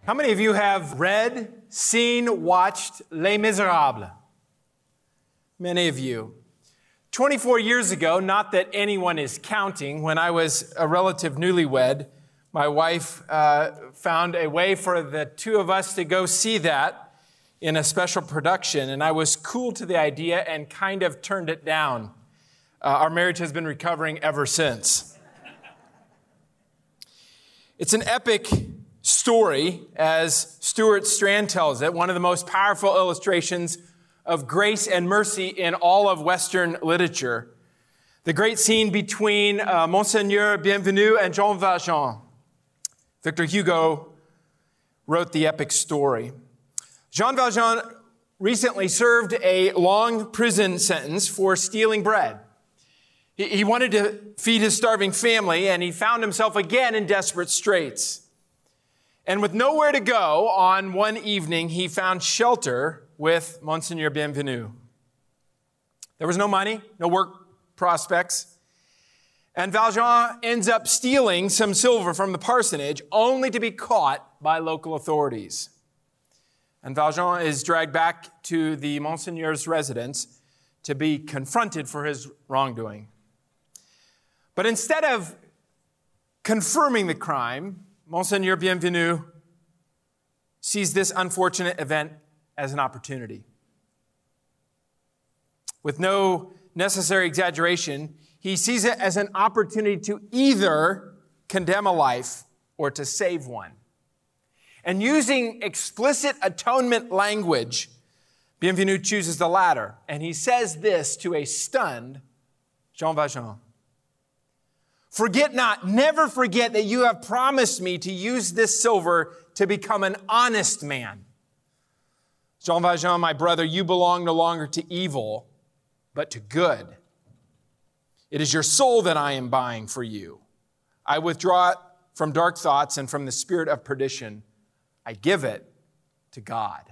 How many of you have read, seen, watched Les Miserables? Many of you. 24 years ago, not that anyone is counting, when I was a relative newlywed, my wife found a way for the two of us to go see that in a special production, and I was cool to the idea and kind of turned it down. Our marriage has been recovering ever since. It's an epic story, as Stuart Strand tells it, one of the most powerful illustrations of grace and mercy in all of Western literature. The great scene between Monseigneur Bienvenu and Jean Valjean. Victor Hugo wrote the epic story. Jean Valjean recently served a long prison sentence for stealing bread. He wanted to feed his starving family, and he found himself again in desperate straits. And with nowhere to go, on one evening, he found shelter with Monseigneur Bienvenu. There was no money, no work prospects. And Valjean ends up stealing some silver from the parsonage, only to be caught by local authorities. And Valjean is dragged back to the Monseigneur's residence to be confronted for his wrongdoing. But instead of confirming the crime, Monseigneur Bienvenu sees this unfortunate event as an opportunity. With no necessary exaggeration, he sees it as an opportunity to either condemn a life or to save one. And using explicit atonement language, Bienvenu chooses the latter. And he says this to a stunned Jean Valjean. "Forget not, never forget that you have promised me to use this silver to become an honest man. Jean Valjean, my brother, you belong no longer to evil, but to good. It is your soul that I am buying for you. I withdraw it from dark thoughts and from the spirit of perdition. I give it to God."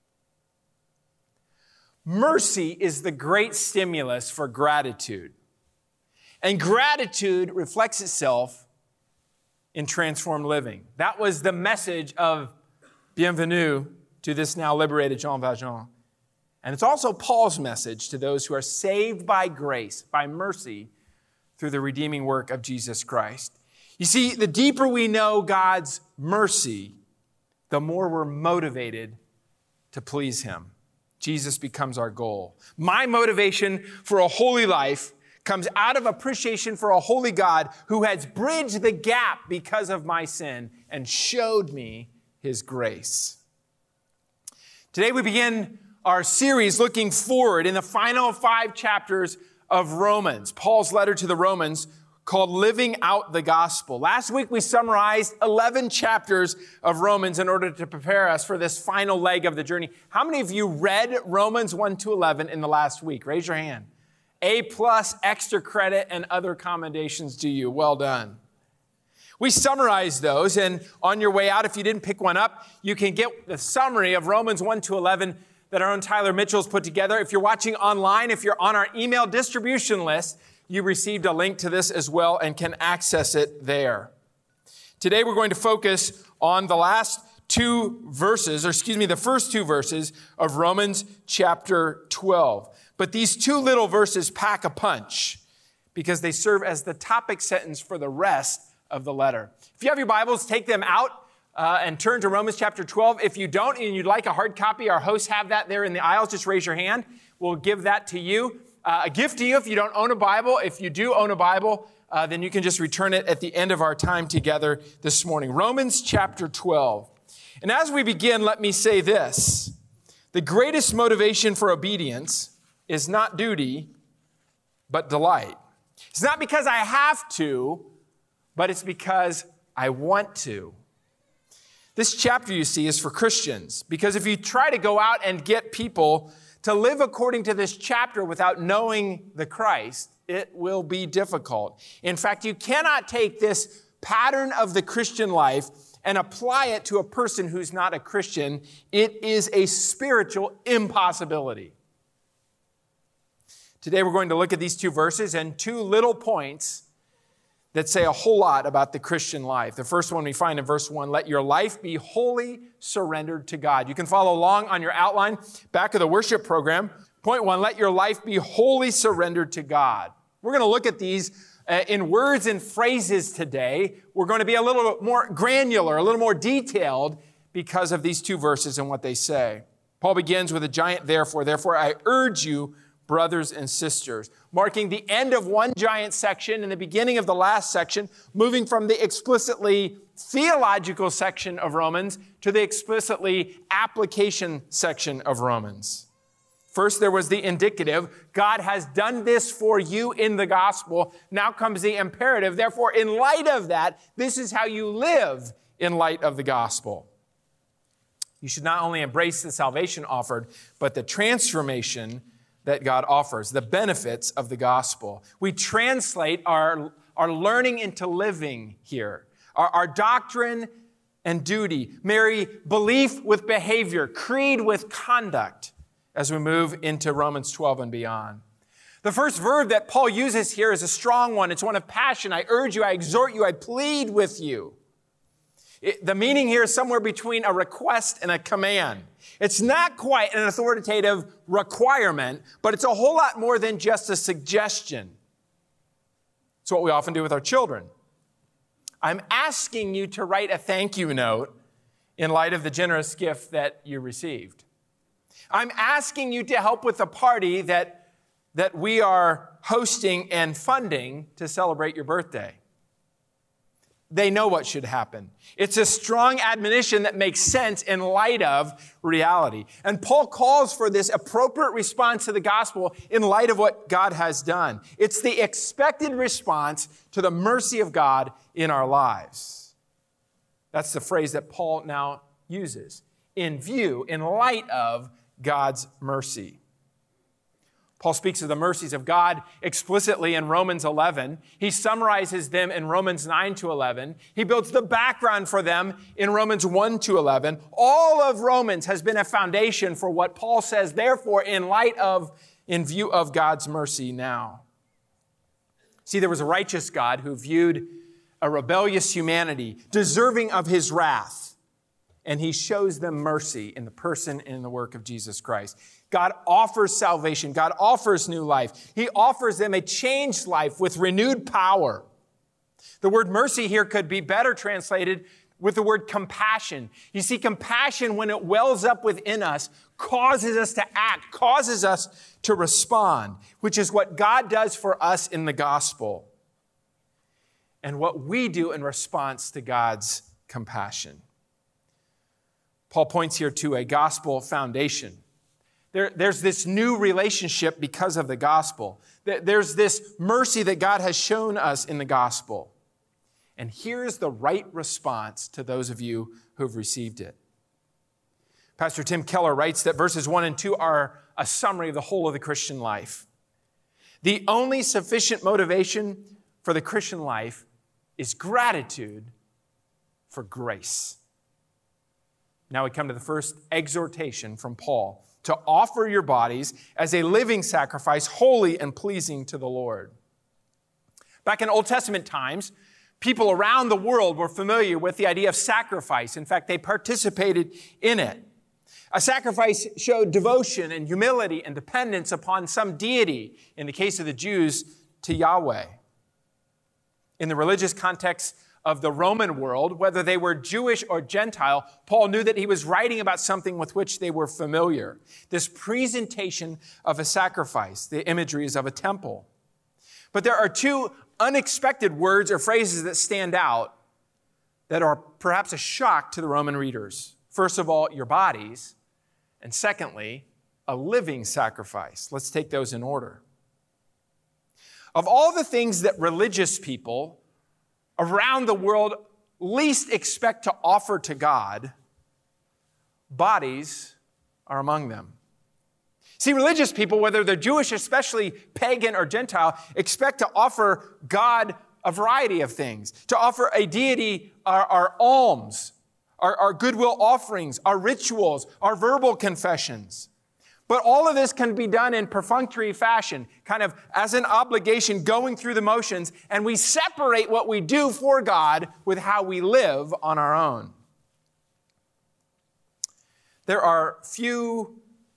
Mercy is the great stimulus for gratitude. And gratitude reflects itself in transformed living. That was the message of Bienvenu to this now liberated Jean Valjean. And it's also Paul's message to those who are saved by grace, by mercy, through the redeeming work of Jesus Christ. You see, the deeper we know God's mercy, the more we're motivated to please Him. Jesus becomes our goal. My motivation for a holy life comes out of appreciation for a holy God who has bridged the gap because of my sin and showed me His grace. Today we begin our series looking forward in the final 5 chapters of Romans, Paul's letter to the Romans, called Living Out the Gospel. Last week we summarized 11 chapters of Romans in order to prepare us for this final leg of the journey. How many of you read Romans 1 to 11 in the last week? Raise your hand. A+, extra credit, and other commendations to you. Well done. We summarized those, and on your way out, if you didn't pick one up, you can get the summary of Romans 1 to 11 that our own Tyler Mitchell's put together. If you're watching online, if you're on our email distribution list, you received a link to this as well and can access it there. Today, we're going to focus on the first two verses of Romans chapter 12. But these 2 little verses pack a punch because they serve as the topic sentence for the rest of the letter. If you have your Bibles, take them out and turn to Romans chapter 12. If you don't and you'd like a hard copy, our hosts have that there in the aisles. Just raise your hand. We'll give that to you. A gift to you if you don't own a Bible. If you do own a Bible, then you can just return it at the end of our time together this morning. Romans chapter 12. And as we begin, let me say this. The greatest motivation for obedience is not duty, but delight. It's not because I have to, but it's because I want to. This chapter, you see, is for Christians, because if you try to go out and get people to live according to this chapter without knowing the Christ, it will be difficult. In fact, you cannot take this pattern of the Christian life and apply it to a person who's not a Christian. It is a spiritual impossibility. Today we're going to look at these 2 verses and 2 little points that say a whole lot about the Christian life. The first one we find in verse 1, let your life be wholly surrendered to God. You can follow along on your outline, back of the worship program. Point 1, let your life be wholly surrendered to God. We're going to look at these in words and phrases today. We're going to be a little bit more granular, a little more detailed because of these two verses and what they say. Paul begins with a giant therefore. Therefore, I urge you, brothers and sisters, marking the end of one giant section and the beginning of the last section, moving from the explicitly theological section of Romans to the explicitly application section of Romans. First, there was the indicative. God has done this for you in the gospel. Now comes the imperative. Therefore, in light of that, this is how you live in light of the gospel. You should not only embrace the salvation offered, but the transformation that God offers, the benefits of the gospel. We translate our learning into living here. Our doctrine and duty marry belief with behavior, creed with conduct as we move into Romans 12 and beyond. The first verb that Paul uses here is a strong one. It's one of passion. I urge you, I exhort you, I plead with you. The meaning here is somewhere between a request and a command. It's not quite an authoritative requirement, but it's a whole lot more than just a suggestion. It's what we often do with our children. I'm asking you to write a thank you note in light of the generous gift that you received. I'm asking you to help with the party that we are hosting and funding to celebrate your birthday. They know what should happen. It's a strong admonition that makes sense in light of reality. And Paul calls for this appropriate response to the gospel in light of what God has done. It's the expected response to the mercy of God in our lives. That's the phrase that Paul now uses. In view, in light of God's mercy. Paul speaks of the mercies of God explicitly in Romans 11. He summarizes them in Romans 9 to 11. He builds the background for them in Romans 1 to 11. All of Romans has been a foundation for what Paul says, therefore, in view of God's mercy now. See, there was a righteous God who viewed a rebellious humanity deserving of his wrath, and he shows them mercy in the person and in the work of Jesus Christ. God offers salvation. God offers new life. He offers them a changed life with renewed power. The word mercy here could be better translated with the word compassion. You see, compassion, when it wells up within us, causes us to act, causes us to respond, which is what God does for us in the gospel and what we do in response to God's compassion. Paul points here to a gospel foundation. There's this new relationship because of the gospel. There's this mercy that God has shown us in the gospel. And here's the right response to those of you who've received it. Pastor Tim Keller writes that verses 1 and 2 are a summary of the whole of the Christian life. The only sufficient motivation for the Christian life is gratitude for grace. Now we come to the first exhortation from Paul, to offer your bodies as a living sacrifice, holy and pleasing to the Lord. Back in Old Testament times, people around the world were familiar with the idea of sacrifice. In fact, they participated in it. A sacrifice showed devotion and humility and dependence upon some deity, in the case of the Jews, to Yahweh. In the religious context of the Roman world, whether they were Jewish or Gentile, Paul knew that he was writing about something with which they were familiar. This presentation of a sacrifice, the imagery is of a temple. But there are two unexpected words or phrases that stand out that are perhaps a shock to the Roman readers. First of all, your bodies, and secondly, a living sacrifice. Let's take those in order. Of all the things that religious people around the world least expect to offer to God, bodies are among them. See, religious people, whether they're Jewish, especially pagan or Gentile, expect to offer God a variety of things, to offer a deity our alms, our goodwill offerings, our rituals, our verbal confessions. But all of this can be done in perfunctory fashion, kind of as an obligation, going through the motions, and we separate what we do for God with how we live on our own. There are few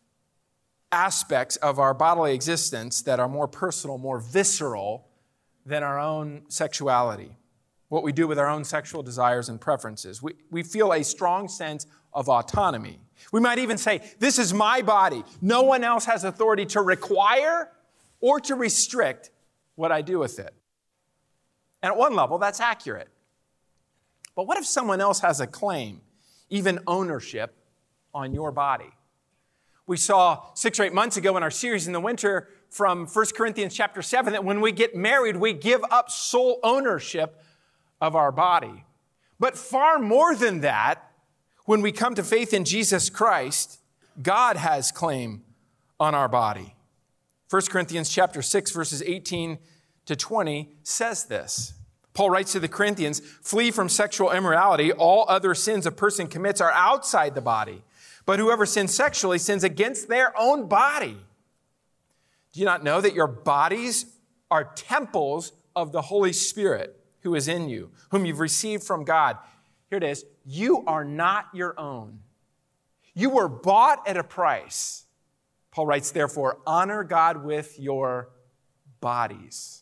aspects of our bodily existence that are more personal, more visceral than our own sexuality, what we do with our own sexual desires and preferences. We feel a strong sense of autonomy. We might even say, this is my body. No one else has authority to require or to restrict what I do with it. And at one level, that's accurate. But what if someone else has a claim, even ownership, on your body? We saw 6 or 8 months ago in our series in the winter from 1 Corinthians chapter 7 that when we get married, we give up sole ownership of our body. But far more than that, when we come to faith in Jesus Christ, God has claim on our body. 1 Corinthians chapter 6, verses 18 to 20 says this. Paul writes to the Corinthians, "Flee from sexual immorality. All other sins a person commits are outside the body. But whoever sins sexually sins against their own body. Do you not know that your bodies are temples of the Holy Spirit who is in you, whom you've received from God?" Here it is. You are not your own. You were bought at a price. Paul writes, therefore, honor God with your bodies.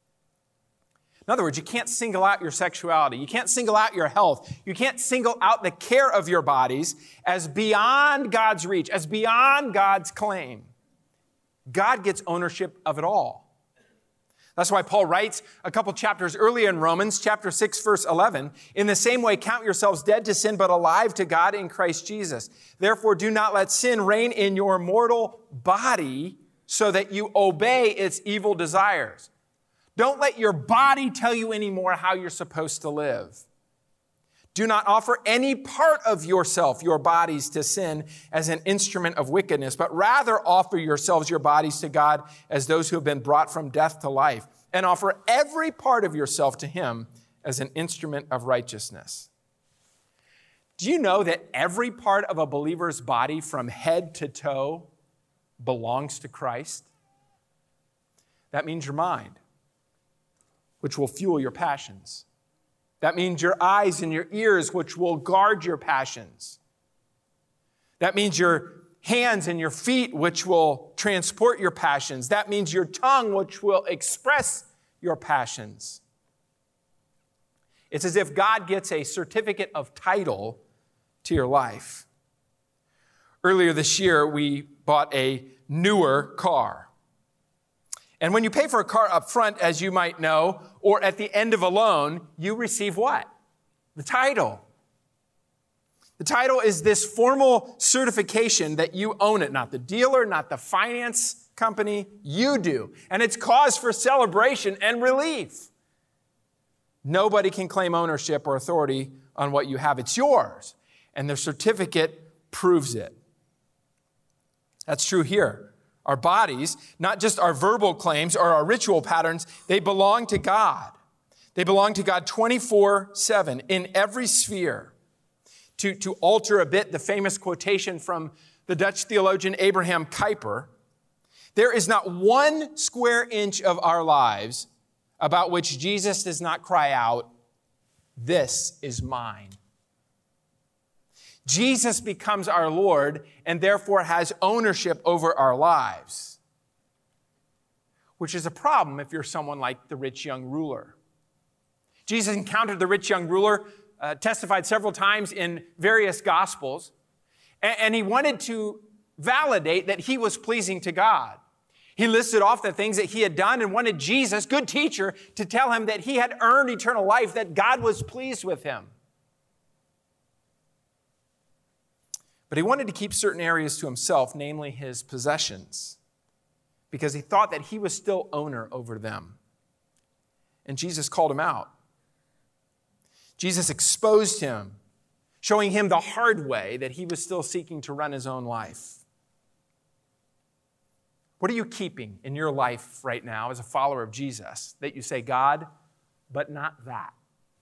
In other words, you can't single out your sexuality. You can't single out your health. You can't single out the care of your bodies as beyond God's reach, as beyond God's claim. God gets ownership of it all. That's why Paul writes a couple chapters earlier in Romans, chapter 6, verse 11, "In the same way, count yourselves dead to sin, but alive to God in Christ Jesus. Therefore, do not let sin reign in your mortal body so that you obey its evil desires." Don't let your body tell you anymore how you're supposed to live. Do not offer any part of yourself, your bodies, to sin as an instrument of wickedness, but rather offer yourselves, your bodies, to God as those who have been brought from death to life, and offer every part of yourself to Him as an instrument of righteousness. Do you know that every part of a believer's body from head to toe belongs to Christ? That means your mind, which will fuel your passions. That means your eyes and your ears, which will guard your passions. That means your hands and your feet, which will transport your passions. That means your tongue, which will express your passions. It's as if God gets a certificate of title to your life. Earlier this year, we bought a newer car. And when you pay for a car up front, as you might know, or at the end of a loan, you receive what? The title. The title is this formal certification that you own it, not the dealer, not the finance company, you do. And it's cause for celebration and relief. Nobody can claim ownership or authority on what you have. It's yours. And the certificate proves it. That's true here. Our bodies, not just our verbal claims or our ritual patterns, they belong to God. They belong to God 24/7 in every sphere. To alter a bit the famous quotation from the Dutch theologian Abraham Kuyper, there is not one square inch of our lives about which Jesus does not cry out, "This is mine." Jesus becomes our Lord and therefore has ownership over our lives, which is a problem if you're someone like the rich young ruler. Jesus encountered the rich young ruler, testified several times in various Gospels, and he wanted to validate that he was pleasing to God. He listed off the things that he had done and wanted Jesus, good teacher, to tell him that he had earned eternal life, that God was pleased with him. But he wanted to keep certain areas to himself, namely his possessions, because he thought that he was still owner over them. And Jesus called him out. Jesus exposed him, showing him the hard way that he was still seeking to run his own life. What are you keeping in your life right now as a follower of Jesus that you say, "God, but not that,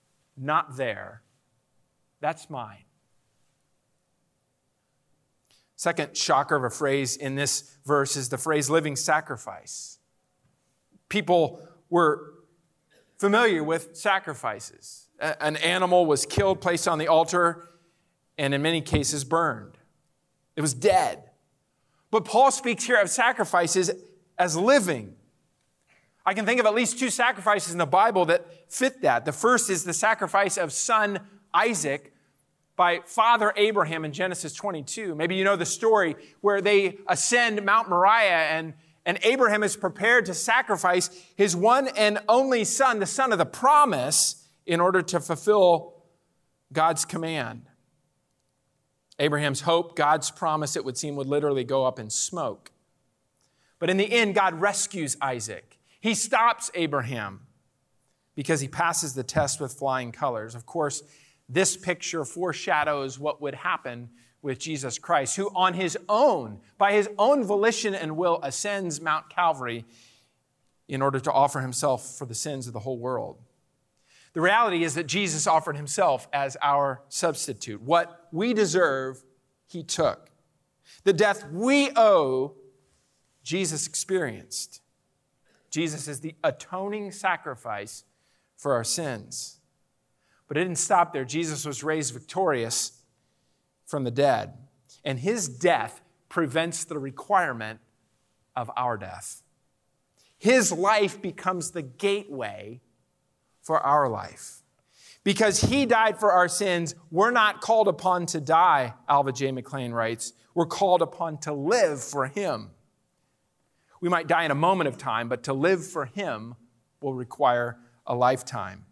not there, that's mine"? Second shocker of a phrase in this verse is the phrase living sacrifice. People were familiar with sacrifices. An animal was killed, placed on the altar, and in many cases burned. It was dead. But Paul speaks here of sacrifices as living. I can think of at least two sacrifices in the Bible that fit that. The first is the sacrifice of son Isaac by Father Abraham in Genesis 22. Maybe you know the story where they ascend Mount Moriah and Abraham is prepared to sacrifice his one and only son, the son of the promise, in order to fulfill God's command. Abraham's hope, God's promise, it would seem, would literally go up in smoke. But in the end, God rescues Isaac. He stops Abraham because he passes the test with flying colors. Of course, this picture foreshadows what would happen with Jesus Christ, who on his own, by his own volition and will, ascends Mount Calvary in order to offer himself for the sins of the whole world. The reality is that Jesus offered himself as our substitute. What we deserve, he took. The death we owe, Jesus experienced. Jesus is the atoning sacrifice for our sins. But it didn't stop there. Jesus was raised victorious from the dead. And his death prevents the requirement of our death. His life becomes the gateway for our life. Because he died for our sins, we're not called upon to die, Alva J. McLean writes. We're called upon to live for him. We might die in a moment of time, but to live for him will require a lifetime.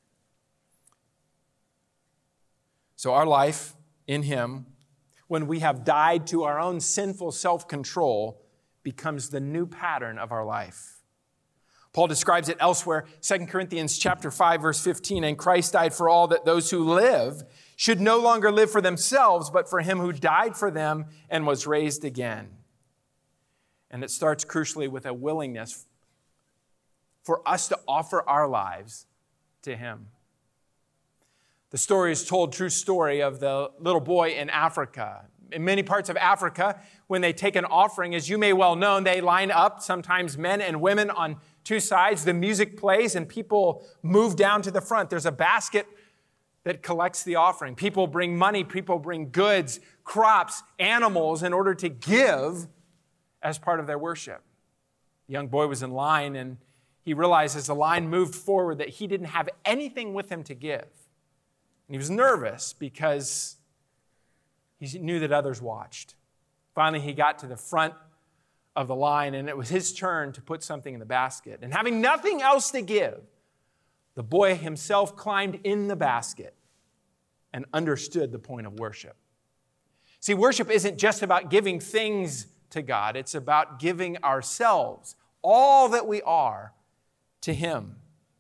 So our life in him, when we have died to our own sinful self-control, becomes the new pattern of our life. Paul describes it elsewhere, 2 Corinthians chapter 5, verse 15, and Christ died for all, that those who live should no longer live for themselves, but for him who died for them and was raised again. And it starts crucially with a willingness for us to offer our lives to him. The story is told, true story, of the little boy in Africa. In many parts of Africa, when they take an offering, as you may well know, they line up, sometimes men and women on two sides. The music plays and people move down to the front. There's a basket that collects the offering. People bring money, people bring goods, crops, animals in order to give as part of their worship. The young boy was in line and he realized as the line moved forward that he didn't have anything with him to give. And he was nervous because he knew that others watched. Finally, he got to the front of the line, and it was his turn to put something in the basket. And having nothing else to give, the boy himself climbed in the basket and understood the point of worship. See, worship isn't just about giving things to God. It's about giving ourselves, all that we are, to him.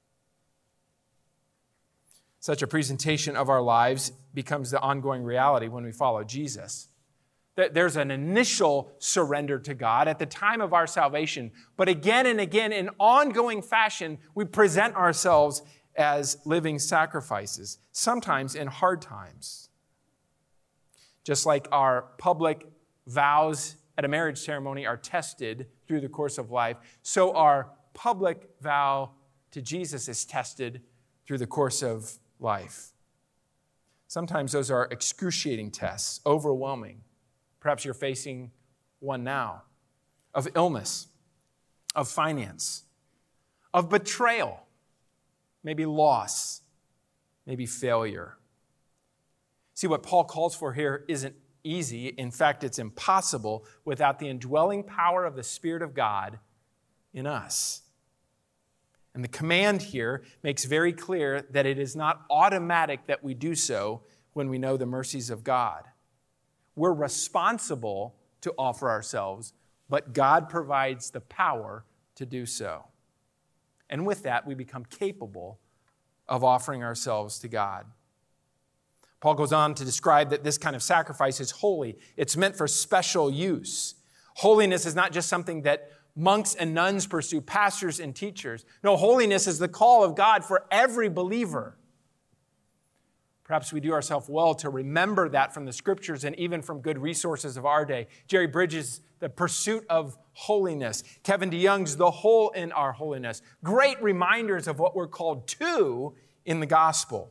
Such a presentation of our lives becomes the ongoing reality when we follow Jesus. There's an initial surrender to God at the time of our salvation, but again and again, in ongoing fashion, we present ourselves as living sacrifices, sometimes in hard times. Just like our public vows at a marriage ceremony are tested through the course of life, so our public vow to Jesus is tested through the course of life. Sometimes those are excruciating tests, overwhelming. Perhaps you're facing one now, of illness, of finance, of betrayal, maybe loss, maybe failure. See, what Paul calls for here isn't easy. In fact, it's impossible without the indwelling power of the Spirit of God in us. And the command here makes very clear that it is not automatic that we do so when we know the mercies of God. We're responsible to offer ourselves, but God provides the power to do so. And with that, we become capable of offering ourselves to God. Paul goes on to describe that this kind of sacrifice is holy. It's meant for special use. Holiness is not just something that monks and nuns pursue, pastors and teachers. No, holiness is the call of God for every believer. Perhaps we do ourselves well to remember that from the scriptures and even from good resources of our day. Jerry Bridges, The Pursuit of Holiness. Kevin DeYoung's The Whole in Our Holiness. Great reminders of what we're called to in the gospel.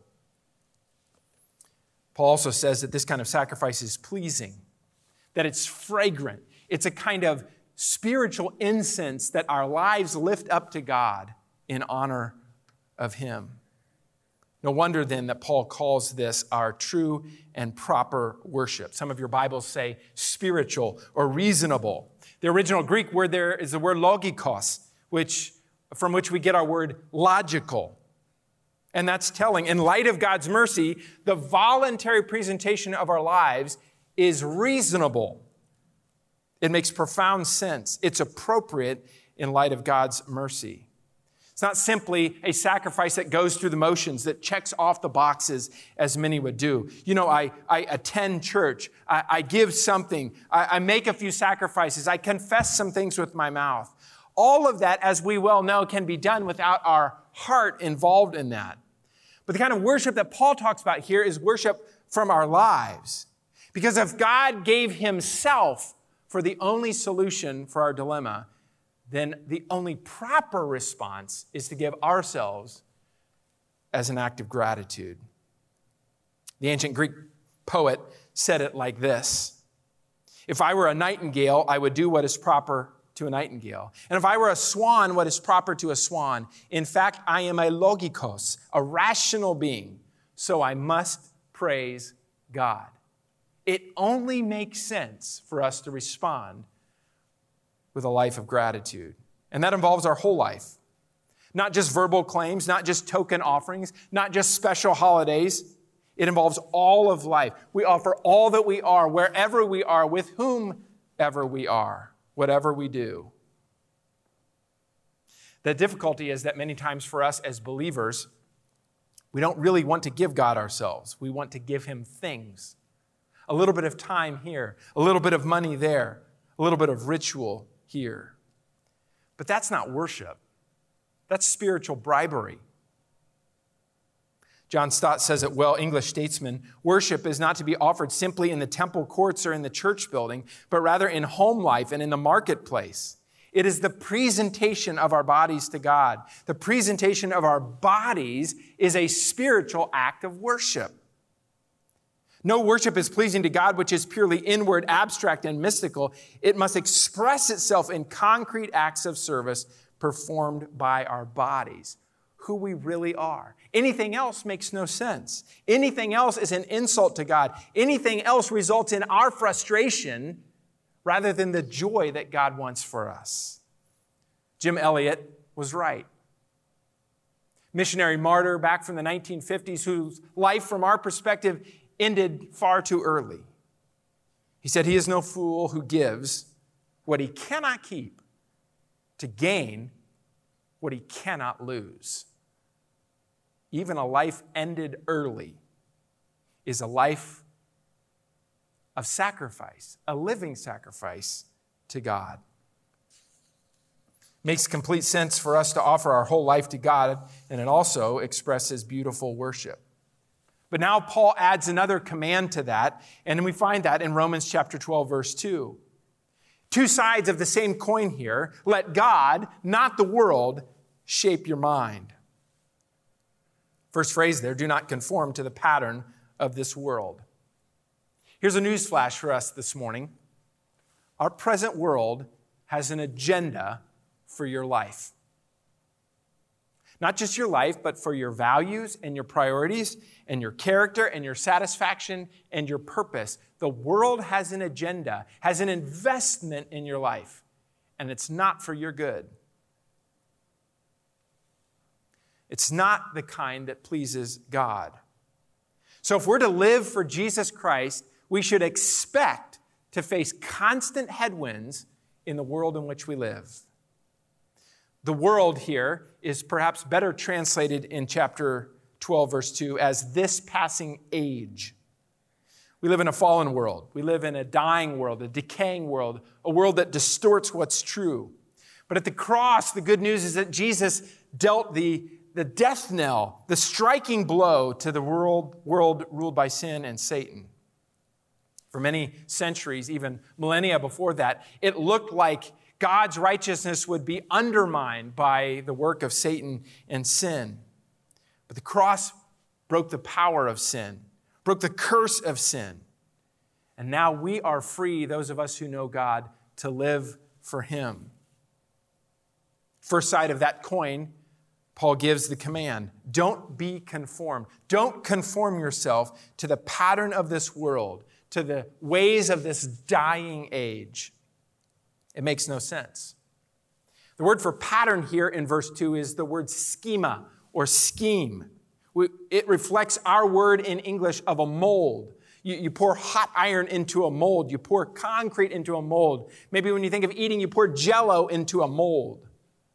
Paul also says that this kind of sacrifice is pleasing, that it's fragrant. It's a kind of spiritual incense that our lives lift up to God in honor of Him. No wonder then that Paul calls this our true and proper worship. Some of your Bibles say spiritual or reasonable. The original Greek word there is the word logikos, from which we get our word logical. And that's telling. In light of God's mercy, the voluntary presentation of our lives is reasonable. It makes profound sense. It's appropriate in light of God's mercy. It's not simply a sacrifice that goes through the motions, that checks off the boxes as many would do. You know, I attend church. I give something. I make a few sacrifices. I confess some things with my mouth. All of that, as we well know, can be done without our heart involved in that. But the kind of worship that Paul talks about here is worship from our lives. Because if God gave Himself for the only solution for our dilemma, then the only proper response is to give ourselves as an act of gratitude. The ancient Greek poet said it like this: if I were a nightingale, I would do what is proper to a nightingale. And if I were a swan, what is proper to a swan. In fact, I am a logikos, a rational being, so I must praise God. It only makes sense for us to respond with a life of gratitude. And that involves our whole life. Not just verbal claims, not just token offerings, not just special holidays. It involves all of life. We offer all that we are, wherever we are, with whomever we are, whatever we do. The difficulty is that many times for us as believers, we don't really want to give God ourselves. We want to give Him things. A little bit of time here, a little bit of money there, a little bit of ritual here. But that's not worship. That's spiritual bribery. John Stott says it well, English statesman: worship is not to be offered simply in the temple courts or in the church building, but rather in home life and in the marketplace. It is the presentation of our bodies to God. The presentation of our bodies is a spiritual act of worship. No worship is pleasing to God which is purely inward, abstract, and mystical. It must express itself in concrete acts of service performed by our bodies, who we really are. Anything else makes no sense. Anything else is an insult to God. Anything else results in our frustration rather than the joy that God wants for us. Jim Elliot was right. Missionary martyr back from the 1950s, whose life from our perspective ended far too early. He said, "He is no fool who gives what he cannot keep to gain what he cannot lose." Even a life ended early is a life of sacrifice, a living sacrifice to God. Makes complete sense for us to offer our whole life to God, and it also expresses beautiful worship. But now Paul adds another command to that, and we find that in Romans chapter 12, verse 2. Two sides of the same coin here. Let God, not the world, shape your mind. First phrase there: do not conform to the pattern of this world. Here's a news flash for us this morning. Our present world has an agenda for your life. Not just your life, but for your values and your priorities and your character and your satisfaction and your purpose. The world has an agenda, has an investment in your life, and it's not for your good. It's not the kind that pleases God. So if we're to live for Jesus Christ, we should expect to face constant headwinds in the world in which we live. The world here is perhaps better translated in chapter 12, verse 2, as this passing age. We live in a fallen world. We live in a dying world, a decaying world, a world that distorts what's true. But at the cross, the good news is that Jesus dealt the the death knell, the striking blow to the world ruled by sin and Satan. For many centuries, even millennia before that, it looked like God's righteousness would be undermined by the work of Satan and sin. But the cross broke the power of sin, broke the curse of sin. And now we are free, those of us who know God, to live for Him. First side of that coin, Paul gives the command, don't be conformed. Don't conform yourself to the pattern of this world, to the ways of this dying age. It makes no sense. The word for pattern here in verse 2 is the word schema or scheme. It reflects our word in English of a mold. You pour hot iron into a mold. You pour concrete into a mold. Maybe when you think of eating, you pour Jell-O into a mold.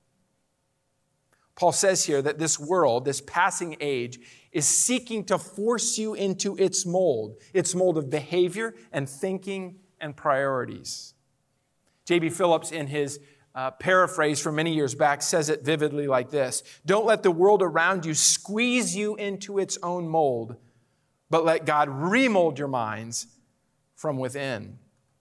Paul says here that this world, this passing age, is seeking to force you into its mold of behavior and thinking and priorities. J.B. Phillips, in his paraphrase from many years back, says it vividly like this: don't let the world around you squeeze you into its own mold, but let God remold your minds from within.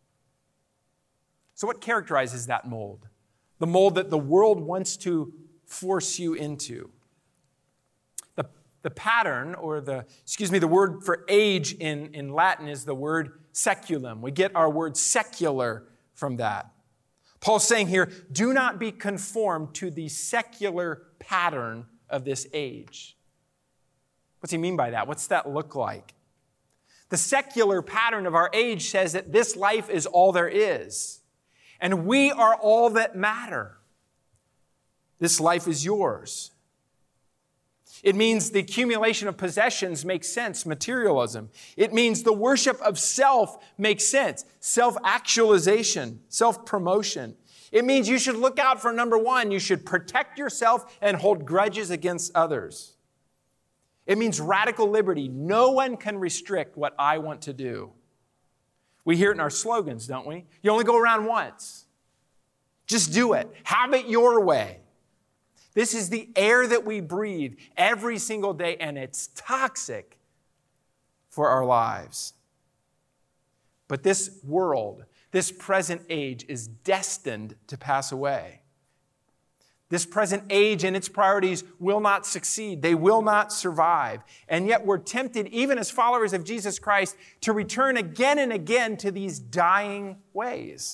So what characterizes that mold? The mold that the world wants to force you into. The pattern, or the word for age in Latin is the word seculum. We get our word secular from that. Paul's saying here, do not be conformed to the secular pattern of this age. What's he mean by that? What's that look like? The secular pattern of our age says that this life is all there is, and we are all that matter. This life is yours. It means the accumulation of possessions makes sense, materialism. It means the worship of self makes sense, self-actualization, self-promotion. It means you should look out for number one. You should protect yourself and hold grudges against others. It means radical liberty. No one can restrict what I want to do. We hear it in our slogans, don't we? You only go around once. Just do it. Have it your way. This is the air that we breathe every single day, and it's toxic for our lives. But this world, this present age, is destined to pass away. This present age and its priorities will not succeed. They will not survive. And yet we're tempted, even as followers of Jesus Christ, to return again and again to these dying ways.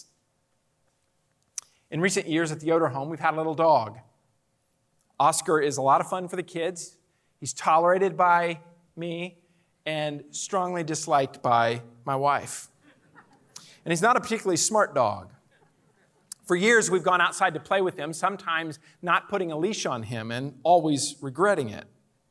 In recent years at the Yoder home, we've had a little dog. Oscar is a lot of fun for the kids. He's tolerated by me and strongly disliked by my wife. And he's not a particularly smart dog. For years, we've gone outside to play with him, sometimes not putting a leash on him and always regretting it.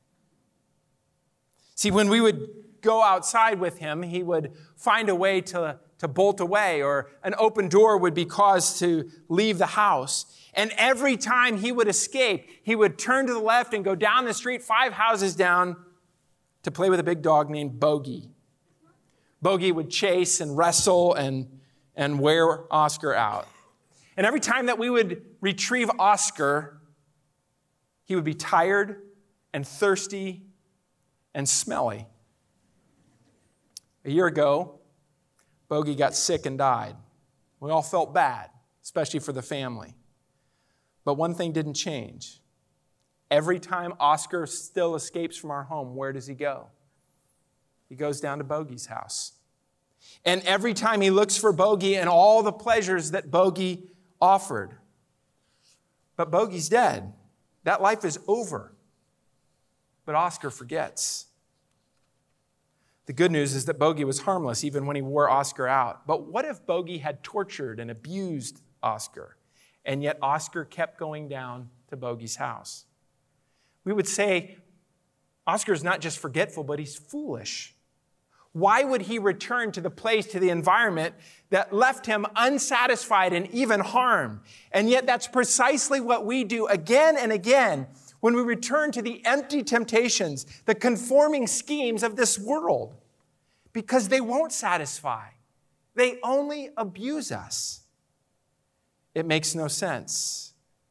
See, when we would go outside with him, he would find a way to bolt away, or an open door would be caused to leave the house. And every time he would escape, he would turn to the left and go down the street 5 houses down to play with a big dog named Bogey. Bogey would chase and wrestle and wear Oscar out. And every time that we would retrieve Oscar, he would be tired and thirsty and smelly. A year ago, Bogey got sick and died. We all felt bad, especially for the family. But one thing didn't change. Every time Oscar still escapes from our home, where does he go? He goes down to Bogey's house. And every time he looks for Bogey and all the pleasures that Bogey offered. But Bogey's dead. That life is over. But Oscar forgets. The good news is that Bogey was harmless even when he wore Oscar out. But what if Bogey had tortured and abused Oscar, and yet Oscar kept going down to Bogey's house? We would say, Oscar's not just forgetful, but he's foolish. Why would he return to the place, to the environment that left him unsatisfied and even harmed? And yet that's precisely what we do again and again when we return to the empty temptations, the conforming schemes of this world, because they won't satisfy. They only abuse us. It makes no sense.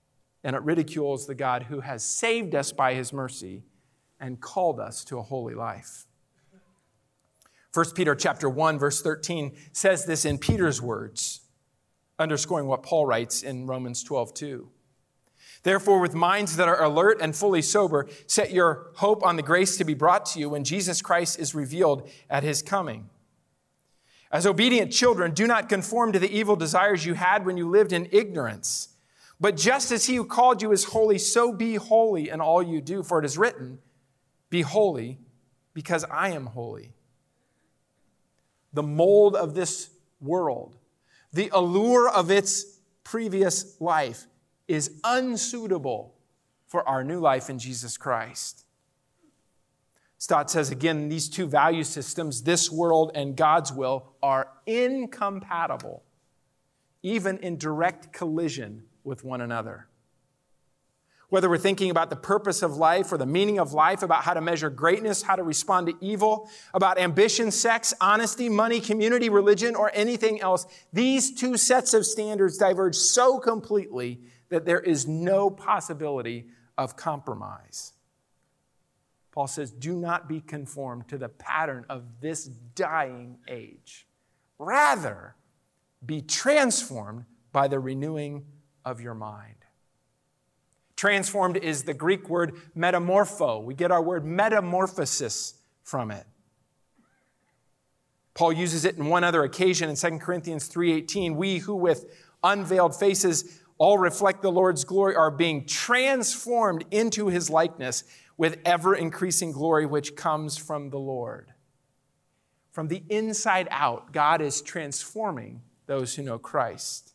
and it ridicules the God who has saved us by his mercy and called us to a holy life. 1 Peter chapter 1, verse 13 says this in Peter's words, underscoring what Paul writes in Romans 12:2. Therefore, with minds that are alert and fully sober, set your hope on the grace to be brought to you when Jesus Christ is revealed at his coming. As obedient children, do not conform to the evil desires you had when you lived in ignorance. But just as he who called you is holy, so be holy in all you do. For it is written, be holy because I am holy. The mold of this world, the allure of its previous life is unsuitable for our new life in Jesus Christ. Stott says again, these two value systems, this world and God's will, are incompatible, even in direct collision with one another. Whether we're thinking about the purpose of life or the meaning of life, about how to measure greatness, how to respond to evil, about ambition, sex, honesty, money, community, religion, or anything else, these two sets of standards diverge so completely that there is no possibility of compromise. Paul says, do not be conformed to the pattern of this dying age. Rather, be transformed by the renewing of your mind. Transformed is the Greek word metamorpho. We get our word metamorphosis from it. Paul uses it in one other occasion in 2 Corinthians 3:18. We who with unveiled faces all reflect the Lord's glory are being transformed into his likeness with ever-increasing glory which comes from the Lord. From the inside out, God is transforming those who know Christ.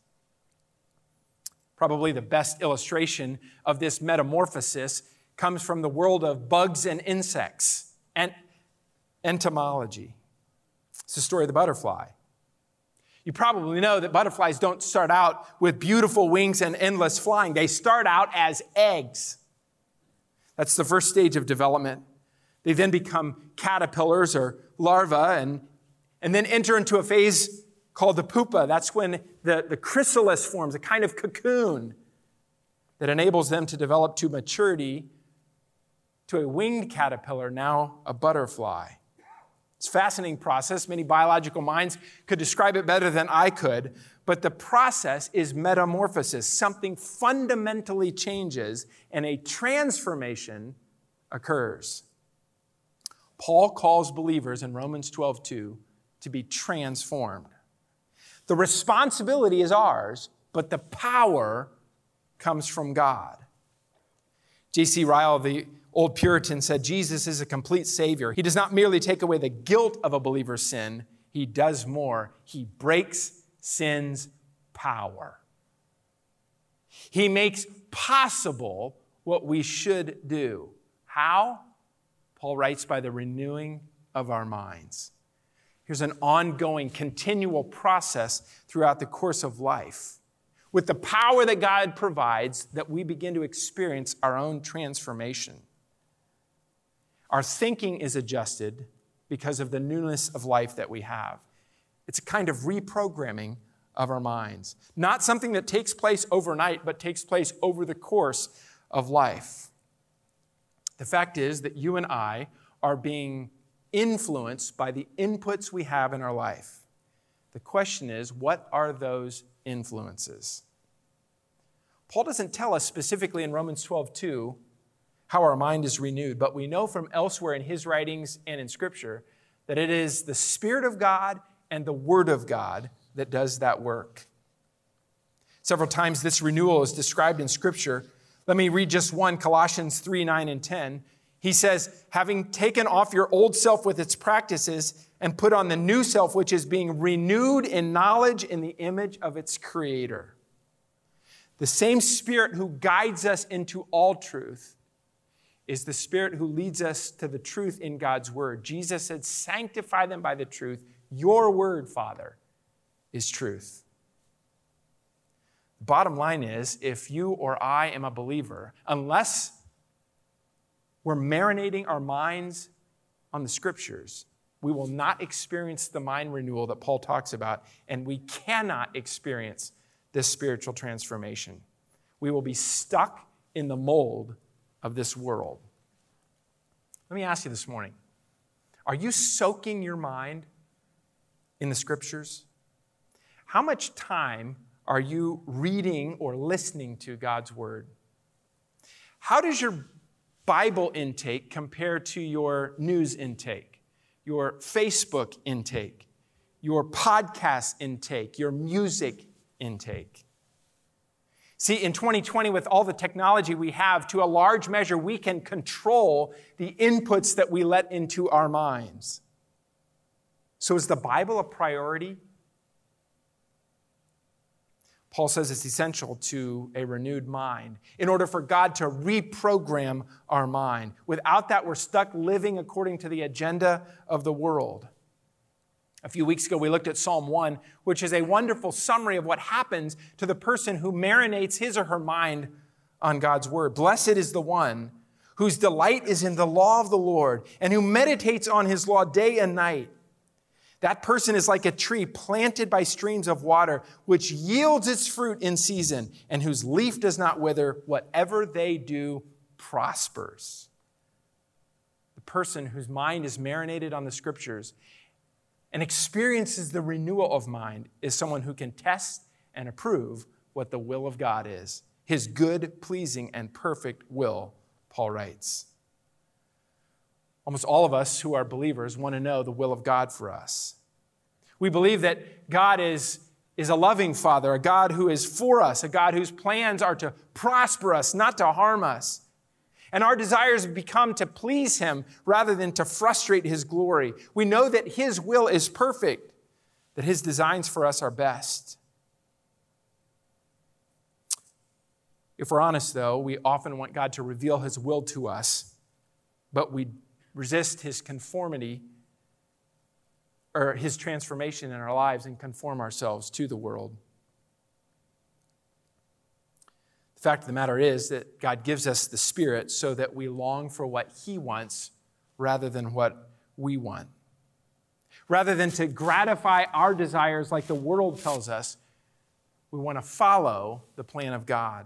Probably the best illustration of this metamorphosis comes from the world of bugs and insects and entomology. It's the story of the butterfly. You probably know that butterflies don't start out with beautiful wings and endless flying. They start out as eggs. That's the first stage of development. They then become caterpillars or larvae and then enter into a phase called the pupa. That's when the chrysalis forms, a kind of cocoon that enables them to develop to maturity to a winged caterpillar, now a butterfly. It's a fascinating process. Many biological minds could describe it better than I could, but the process is metamorphosis. Something fundamentally changes and a transformation occurs. Paul calls believers in Romans 12:2 to be transformed. The responsibility is ours, but the power comes from God. J.C. Ryle, the old Puritan, said, Jesus is a complete Savior. He does not merely take away the guilt of a believer's sin. He does more. He breaks sin's power. He makes possible what we should do. How? Paul writes, by the renewing of our minds. Here's an ongoing, continual process throughout the course of life. With the power that God provides, that we begin to experience our own transformation. Our thinking is adjusted because of the newness of life that we have. It's a kind of reprogramming of our minds. Not something that takes place overnight, but takes place over the course of life. The fact is that you and I are being influenced by the inputs we have in our life. The question is, what are those influences? Paul doesn't tell us specifically in Romans 12:2 how our mind is renewed, but we know from elsewhere in his writings and in Scripture that it is the Spirit of God and the Word of God that does that work. Several times this renewal is described in Scripture. Let me read just one, Colossians 3:9 and 10. He says, having taken off your old self with its practices and put on the new self, which is being renewed in knowledge in the image of its Creator. The same Spirit who guides us into all truth is the Spirit who leads us to the truth in God's Word. Jesus said, sanctify them by the truth. Your Word, Father, is truth. The bottom line is, if you or I am a believer, unless we're marinating our minds on the Scriptures, we will not experience the mind renewal that Paul talks about, and we cannot experience this spiritual transformation. We will be stuck in the mold of this world. Let me ask you this morning, are you soaking your mind in the Scriptures? How much time are you reading or listening to God's Word? How does your Bible intake compare to your news intake, your Facebook intake, your podcast intake, your music intake? See, in 2020, with all the technology we have, to a large measure, we can control the inputs that we let into our minds. So is the Bible a priority? Paul says it's essential to a renewed mind in order for God to reprogram our mind. Without that, we're stuck living according to the agenda of the world. A few weeks ago, we looked at Psalm 1, which is a wonderful summary of what happens to the person who marinates his or her mind on God's word. Blessed is the one whose delight is in the law of the Lord and who meditates on his law day and night. That person is like a tree planted by streams of water, which yields its fruit in season and whose leaf does not wither. Whatever they do prospers. The person whose mind is marinated on the Scriptures and experiences the renewal of mind is someone who can test and approve what the will of God is. His good, pleasing, and perfect will, Paul writes. Almost all of us who are believers want to know the will of God for us. We believe that God is a loving Father, a God who is for us, a God whose plans are to prosper us, not to harm us. And our desires become to please Him rather than to frustrate His glory. We know that His will is perfect, that His designs for us are best. If we're honest, though, we often want God to reveal His will to us, but we resist His conformity or His transformation in our lives and conform ourselves to the world. The fact of the matter is that God gives us the Spirit so that we long for what He wants rather than what we want. Rather than to gratify our desires like the world tells us, we want to follow the plan of God.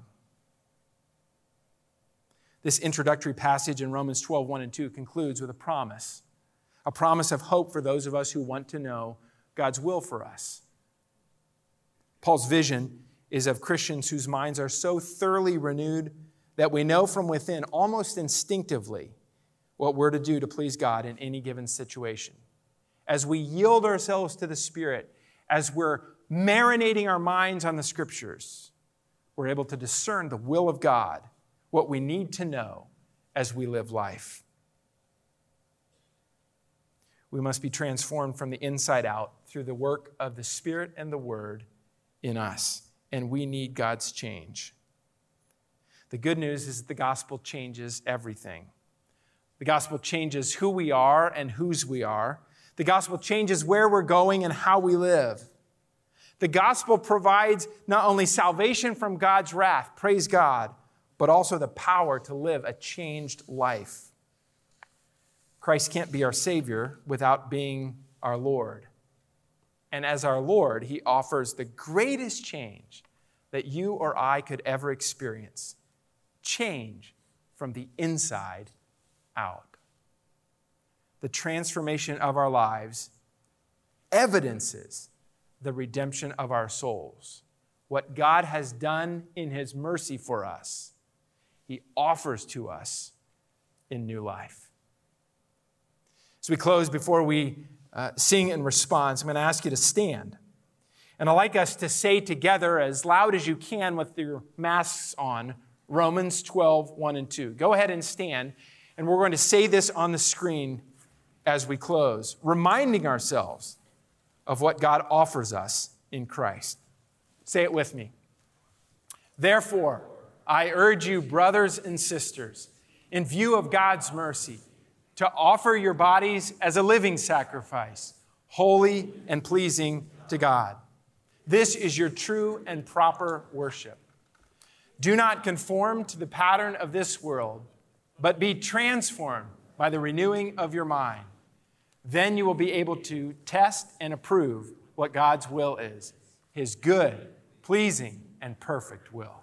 This introductory passage in Romans 12, 1 and 2 concludes with a promise of hope for those of us who want to know God's will for us. Paul's vision is of Christians whose minds are so thoroughly renewed that we know from within, almost instinctively, what we're to do to please God in any given situation. As we yield ourselves to the Spirit, as we're marinating our minds on the Scriptures, we're able to discern the will of God, what we need to know as we live life. We must be transformed from the inside out through the work of the Spirit and the Word in us. And we need God's change. The good news is that the gospel changes everything. The gospel changes who we are and whose we are. The gospel changes where we're going and how we live. The gospel provides not only salvation from God's wrath, praise God, but also the power to live a changed life. Christ can't be our Savior without being our Lord. And as our Lord, He offers the greatest change that you or I could ever experience. Change from the inside out. The transformation of our lives evidences the redemption of our souls. What God has done in His mercy for us, He offers to us in new life. As we close, before we sing in response, I'm going to ask you to stand. And I'd like us to say together as loud as you can with your masks on, Romans 12, 1 and 2. Go ahead and stand, and we're going to say this on the screen as we close, reminding ourselves of what God offers us in Christ. Say it with me. Therefore, I urge you, brothers and sisters, in view of God's mercy, to offer your bodies as a living sacrifice, holy and pleasing to God. This is your true and proper worship. Do not conform to the pattern of this world, but be transformed by the renewing of your mind. Then you will be able to test and approve what God's will is, His good, pleasing, and perfect will.